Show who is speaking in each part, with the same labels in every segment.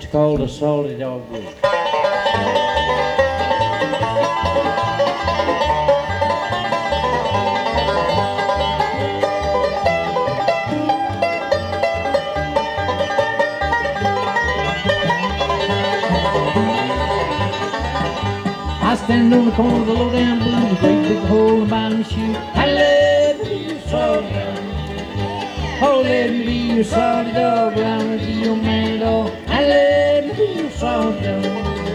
Speaker 1: It's called the Salty Dog Blues. I stand on the corner of the low down blues, a great big hole in my shoe. I love you, salty dog. Oh, let me be your salty dog, I wanna be your man dog. I love you, your salty dog.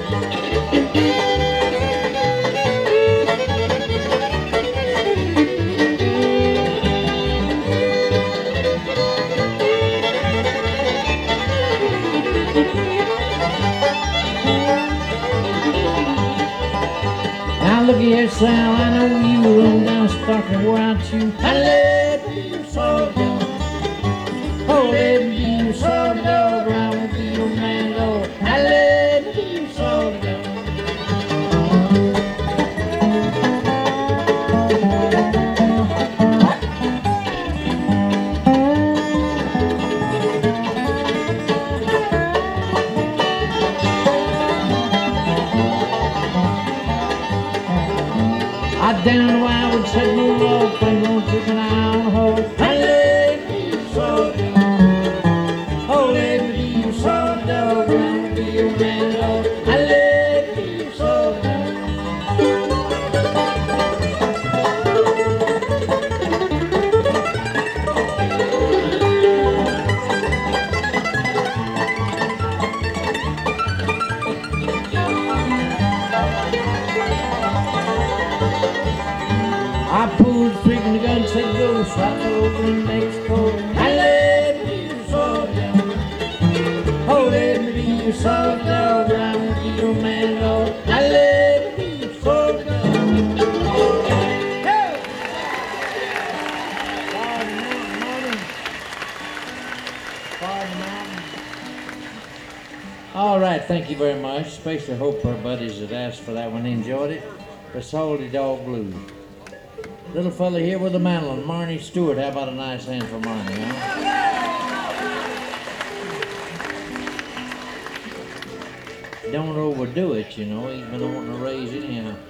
Speaker 1: Now look here, Sal, I know you run down stalking where I chew. I love you, your salty dog. Oh, let me be your salty dog, I wanna be your man dog. I love you, your salty dog. I down the wild would set no love, play no keeping an eye on the horse. I love you, your salty dog. Oh, let me be your salty dog, I wanna be your man dog. I love you, your salty dog. I pulled the trigger and the gun said go, shot over in Mexico. I love you, your salty dog. Oh, let me be your salty dog, I wanna be your man dog. I love you, your salty dog. Hey! Pardon Mountain, morning. Pardon Mountain. All right, thank you very much. Especially hope our buddies that asked for that one enjoyed it. The Salty Dog Blues. Little fella here with the mandolin, Marnie Stewart. How about a nice hand for Marnie, huh? Don't overdo it, you know. He's been wanting to raise anyhow.